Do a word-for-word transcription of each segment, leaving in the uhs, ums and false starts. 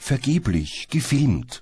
vergeblich gefilmt.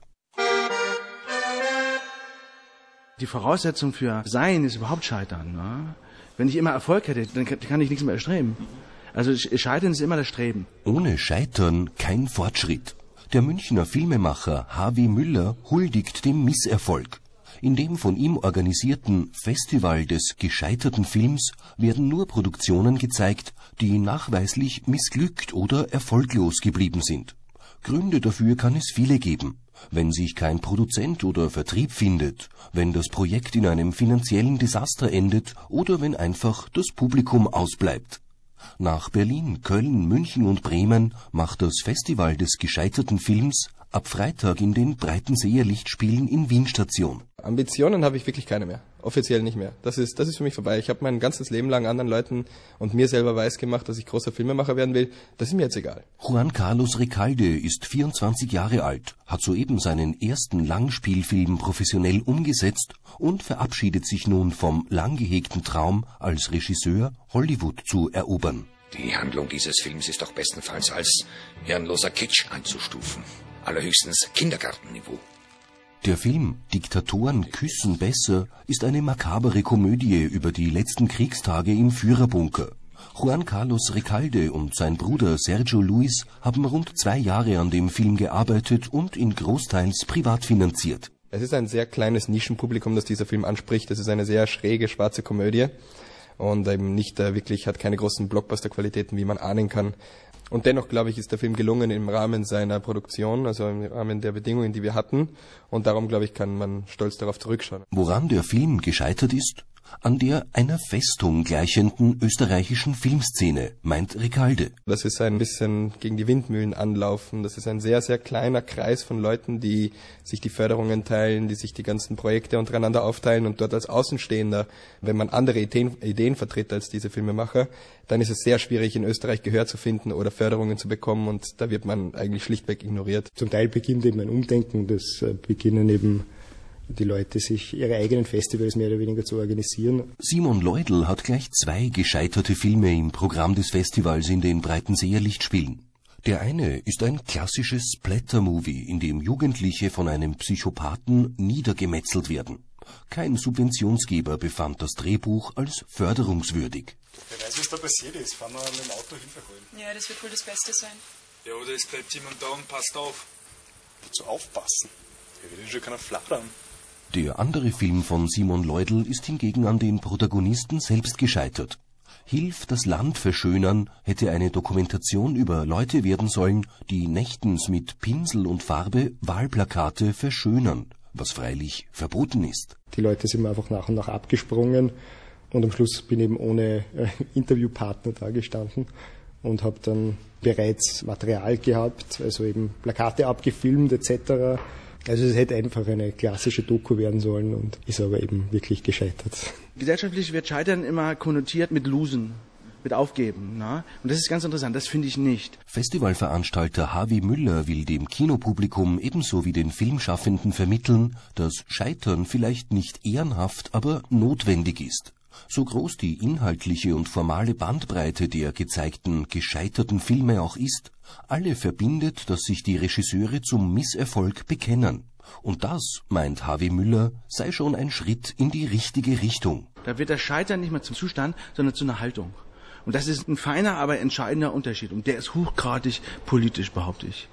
Die Voraussetzung für Sein ist überhaupt Scheitern. Ne? Wenn ich immer Erfolg hätte, dann kann ich nichts mehr erstreben. Also Scheitern ist immer das Streben. Ohne Scheitern kein Fortschritt. Der Münchner Filmemacher H W Müller huldigt dem Misserfolg. In dem von ihm organisierten Festival des gescheiterten Films werden nur Produktionen gezeigt, die nachweislich missglückt oder erfolglos geblieben sind. Gründe dafür kann es viele geben. Wenn sich kein Produzent oder Vertrieb findet, wenn das Projekt in einem finanziellen Desaster endet oder wenn einfach das Publikum ausbleibt. Nach Berlin, Köln, München und Bremen macht das Festival des gescheiterten Films ab Freitag in den Breitenseer Lichtspielen in Wien Station. Ambitionen habe ich wirklich keine mehr. Offiziell nicht mehr. Das ist, das ist für mich vorbei. Ich habe mein ganzes Leben lang anderen Leuten und mir selber weisgemacht, dass ich großer Filmemacher werden will. Das ist mir jetzt egal. Juan Carlos Recalde ist vierundzwanzig Jahre alt, hat soeben seinen ersten Langspielfilm professionell umgesetzt und verabschiedet sich nun vom lang gehegten Traum, als Regisseur Hollywood zu erobern. Die Handlung dieses Films ist doch bestenfalls als hirnloser Kitsch einzustufen. Allerhöchstens Kindergartenniveau. Der Film Diktatoren küssen besser ist eine makabere Komödie über die letzten Kriegstage im Führerbunker. Juan Carlos Recalde und sein Bruder Sergio Luis haben rund zwei Jahre an dem Film gearbeitet und ihn großteils privat finanziert. Es ist ein sehr kleines Nischenpublikum, das dieser Film anspricht. Es ist eine sehr schräge, schwarze Komödie und eben nicht äh, wirklich, hat keine großen Blockbuster-Qualitäten, wie man ahnen kann. Und dennoch, glaube ich, ist der Film gelungen im Rahmen seiner Produktion, also im Rahmen der Bedingungen, die wir hatten. Und darum, glaube ich, kann man stolz darauf zurückschauen. Woran der Film gescheitert ist? An der einer Festung gleichenden österreichischen Filmszene, meint Recalde. Das ist ein bisschen gegen die Windmühlen anlaufen. Das ist ein sehr, sehr kleiner Kreis von Leuten, die sich die Förderungen teilen, die sich die ganzen Projekte untereinander aufteilen und dort als Außenstehender, wenn man andere Ideen, Ideen vertritt als diese Filmemacher, dann ist es sehr schwierig, in Österreich Gehör zu finden oder Förderungen zu bekommen und da wird man eigentlich schlichtweg ignoriert. Zum Teil beginnt eben ein Umdenken, das beginnen eben die Leute sich ihre eigenen Festivals mehr oder weniger zu organisieren. Simon Leudl hat gleich zwei gescheiterte Filme im Programm des Festivals in den Breitenseer Lichtspielen. Der eine ist ein klassisches Splatter-Movie, in dem Jugendliche von einem Psychopathen niedergemetzelt werden. Kein Subventionsgeber befand das Drehbuch als förderungswürdig. Wer weiß, was da passiert ist. Fahren wir mit dem Auto hinverholen. Ja, das wird wohl das Beste sein. Ja, oder es bleibt jemand da und passt auf. Wozu aufpassen? Ja, will schon keiner flattern. Der andere Film von Simon Leudl ist hingegen an den Protagonisten selbst gescheitert. Hilf das Land verschönern hätte eine Dokumentation über Leute werden sollen, die nächtens mit Pinsel und Farbe Wahlplakate verschönern, was freilich verboten ist. Die Leute sind mir einfach nach und nach abgesprungen und am Schluss bin ich eben ohne äh, Interviewpartner da gestanden und habe dann bereits Material gehabt, also eben Plakate abgefilmt et cetera. Also es hätte einfach eine klassische Doku werden sollen und ist aber eben wirklich gescheitert. Gesellschaftlich wird Scheitern immer konnotiert mit Losen, mit Aufgeben. Na? Und das ist ganz interessant, das finde ich nicht. Festivalveranstalter H W Müller will dem Kinopublikum ebenso wie den Filmschaffenden vermitteln, dass Scheitern vielleicht nicht ehrenhaft, aber notwendig ist. So groß die inhaltliche und formale Bandbreite der gezeigten gescheiterten Filme auch ist, alle verbindet, dass sich die Regisseure zum Misserfolg bekennen. Und das, meint H W Müller, sei schon ein Schritt in die richtige Richtung. Da wird das Scheitern nicht mehr zum Zustand, sondern zu einer Haltung. Und das ist ein feiner, aber entscheidender Unterschied. Und der ist hochgradig politisch, behaupte ich.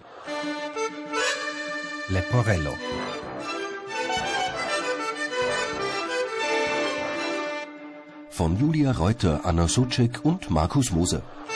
Leporello. Von Julia Reuter, Anna Suchek und Markus Moser.